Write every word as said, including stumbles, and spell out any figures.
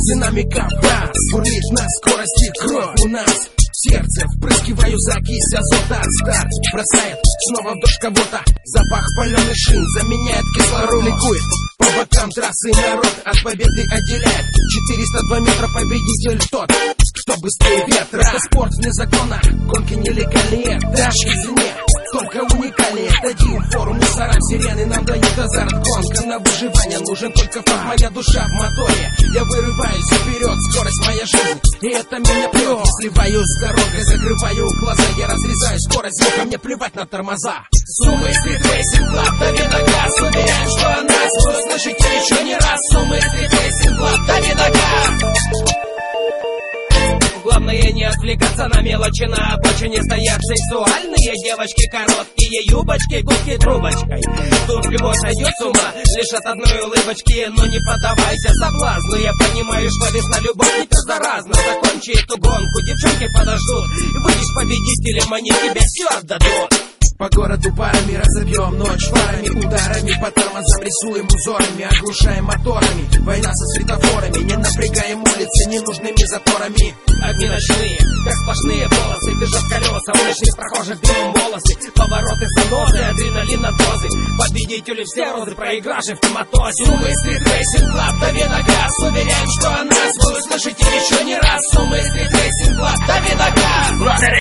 динамика бас, бурлит на скорости кровь у нас. Сердце впрыскиваю закись азота. Старт бросает снова в дождь кого-то. Запах паленых шин заменяет кислород. Ликует по бокам трассы народ, от победы отделяет четыреста два метра. Победитель тот, кто быстрее ветра. Это спорт вне закона, гонки нелегальные. Даже извне, только уникальные. Дадим фору мусорам, сирены нам дают азарт. Гонка на выживание, нужен только факт. Моя душа в моторе, я вырываюсь вперед. Скорость моя жизнь, и это меня прет. Сливаю с дорогой, закрываю глаза. Я разрезаю скорость звука, мне плевать на тормоза. Сумы Street Racing Club, дави на газ. Уверяем, что о нас вы услышите еще не раз. Сумы Street Racing Club, дави на газ. Главное не отвлекаться на мелочи. На обочине стоят сексуальные девочки. Короткие юбочки, губки трубочкой. Тут любовь сойдет с ума лишь от одной улыбочки. Но не поддавайся соблазну. Я понимаю, что весна любовь не заразна. Закончи эту гонку, девчонки подождут. Выйдешь победителем, они тебе все отдадут. По городу парами разобьем ночь фарами, ударами по тормозам рисуем узорами, оглушаем моторами. Война со светофорами, не напрягаем улицы ненужными заторами. Огни ночные, как сплошные полосы, бежат колеса, у ночных прохожих дымом волосы. Повороты, заносы, адреналина дозы. Победители все розы, проигравшие в коматозе. Сумы Street Racing Club, дави на газ. Уверяем, что о нас вы услышите еще не раз. Сумы Street Racing Club, дави на газ.